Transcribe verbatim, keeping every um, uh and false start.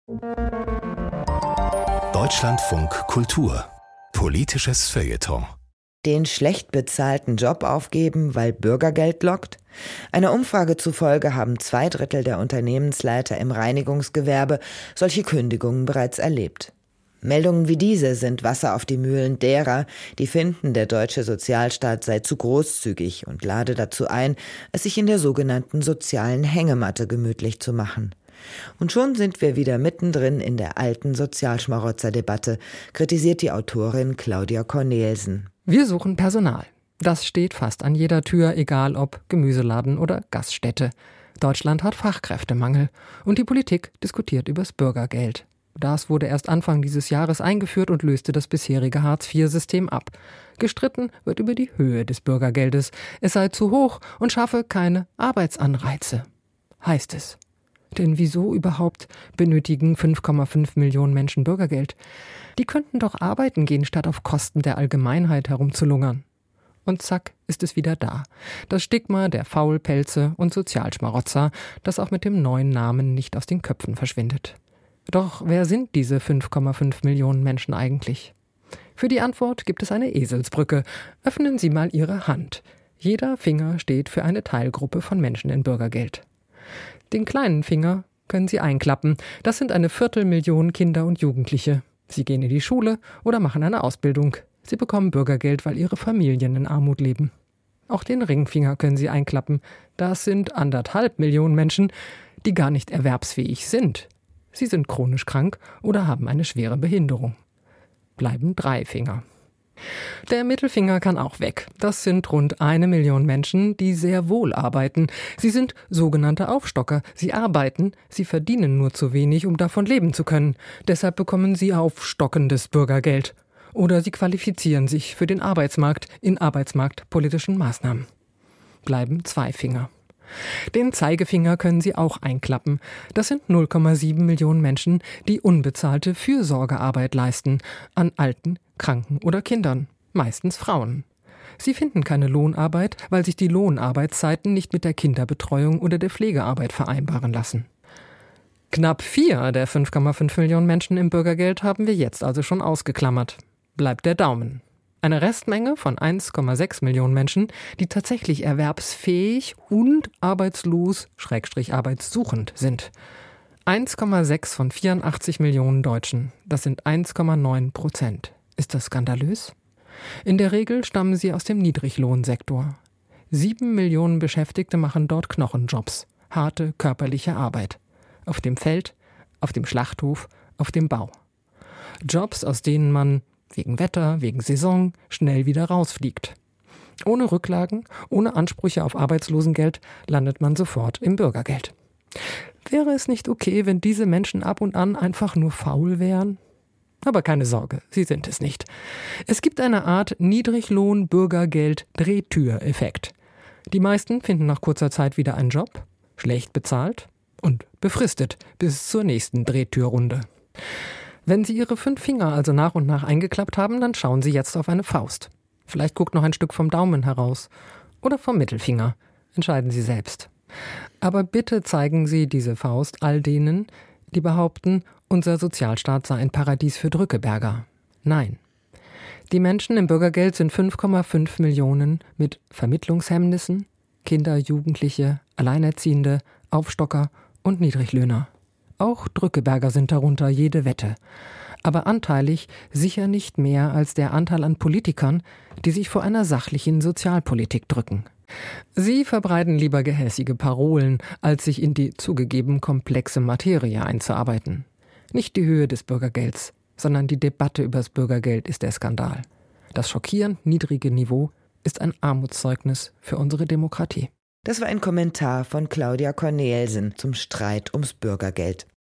Deutschlandfunk Kultur. Politisches Feuilleton. Den schlecht bezahlten Job aufgeben, weil Bürgergeld lockt? Einer Umfrage zufolge haben zwei Drittel der Unternehmensleiter im Reinigungsgewerbe solche Kündigungen bereits erlebt. Meldungen wie diese sind Wasser auf die Mühlen derer, die finden, der deutsche Sozialstaat sei zu großzügig und lade dazu ein, es sich in der sogenannten sozialen Hängematte gemütlich zu machen. Und schon sind wir wieder mittendrin in der alten Sozialschmarotzer-Debatte, kritisiert die Autorin Claudia Cornelsen. Wir suchen Personal. Das steht fast an jeder Tür, egal ob Gemüseladen oder Gaststätte. Deutschland hat Fachkräftemangel und die Politik diskutiert übers Bürgergeld. Das wurde erst Anfang dieses Jahres eingeführt und löste das bisherige Hartz vier System ab. Gestritten wird über die Höhe des Bürgergeldes. Es sei zu hoch und schaffe keine Arbeitsanreize, heißt es. Denn wieso überhaupt benötigen fünf Komma fünf Millionen Menschen Bürgergeld? Die könnten doch arbeiten gehen, statt auf Kosten der Allgemeinheit herumzulungern. Und zack, ist es wieder da. Das Stigma der Faulpelze und Sozialschmarotzer, das auch mit dem neuen Namen nicht aus den Köpfen verschwindet. Doch wer sind diese fünf Komma fünf Millionen Menschen eigentlich? Für die Antwort gibt es eine Eselsbrücke. Öffnen Sie mal Ihre Hand. Jeder Finger steht für eine Teilgruppe von Menschen in Bürgergeld. Den kleinen Finger können Sie einklappen. Das sind eine Viertelmillion Kinder und Jugendliche. Sie gehen in die Schule oder machen eine Ausbildung. Sie bekommen Bürgergeld, weil ihre Familien in Armut leben. Auch den Ringfinger können Sie einklappen. Das sind anderthalb Millionen Menschen, die gar nicht erwerbsfähig sind. Sie sind chronisch krank oder haben eine schwere Behinderung. Bleiben drei Finger. Der Mittelfinger kann auch weg. Das sind rund eine Million Menschen, die sehr wohl arbeiten. Sie sind sogenannte Aufstocker. Sie arbeiten, sie verdienen nur zu wenig, um davon leben zu können. Deshalb bekommen sie aufstockendes Bürgergeld. Oder sie qualifizieren sich für den Arbeitsmarkt in arbeitsmarktpolitischen Maßnahmen. Bleiben zwei Finger. Den Zeigefinger können Sie auch einklappen. Das sind null Komma sieben Millionen Menschen, die unbezahlte Fürsorgearbeit leisten an Alten, Kranken oder Kindern, meistens Frauen. Sie finden keine Lohnarbeit, weil sich die Lohnarbeitszeiten nicht mit der Kinderbetreuung oder der Pflegearbeit vereinbaren lassen. Knapp vier der fünf Komma fünf Millionen Menschen im Bürgergeld haben wir jetzt also schon ausgeklammert. Bleibt der Daumen. Eine Restmenge von eins Komma sechs Millionen Menschen, die tatsächlich erwerbsfähig und arbeitslos, Schrägstrich arbeitssuchend sind. eins Komma sechs von vierundachtzig Millionen Deutschen, das sind eins Komma neun Prozent. Ist das skandalös? In der Regel stammen sie aus dem Niedriglohnsektor. Sieben Millionen Beschäftigte machen dort Knochenjobs, harte körperliche Arbeit. Auf dem Feld, auf dem Schlachthof, auf dem Bau. Jobs, aus denen man wegen Wetter, wegen Saison schnell wieder rausfliegt. Ohne Rücklagen, ohne Ansprüche auf Arbeitslosengeld landet man sofort im Bürgergeld. Wäre es nicht okay, wenn diese Menschen ab und an einfach nur faul wären? Aber keine Sorge, sie sind es nicht. Es gibt eine Art Niedriglohn-Bürgergeld-Drehtüreffekt. Die meisten finden nach kurzer Zeit wieder einen Job, schlecht bezahlt und befristet bis zur nächsten Drehtürrunde. Wenn Sie Ihre fünf Finger also nach und nach eingeklappt haben, dann schauen Sie jetzt auf eine Faust. Vielleicht guckt noch ein Stück vom Daumen heraus. Oder vom Mittelfinger. Entscheiden Sie selbst. Aber bitte zeigen Sie diese Faust all denen, die behaupten, unser Sozialstaat sei ein Paradies für Drückeberger. Nein. Die Menschen im Bürgergeld sind fünf Komma fünf Millionen mit Vermittlungshemmnissen, Kinder, Jugendliche, Alleinerziehende, Aufstocker und Niedriglöhner. Auch Drückeberger sind darunter, jede Wette. Aber anteilig sicher nicht mehr als der Anteil an Politikern, die sich vor einer sachlichen Sozialpolitik drücken. Sie verbreiten lieber gehässige Parolen, als sich in die zugegeben komplexe Materie einzuarbeiten. Nicht die Höhe des Bürgergelds, sondern die Debatte über das Bürgergeld ist der Skandal. Das schockierend niedrige Niveau ist ein Armutszeugnis für unsere Demokratie. Das war ein Kommentar von Claudia Cornelsen zum Streit ums Bürgergeld.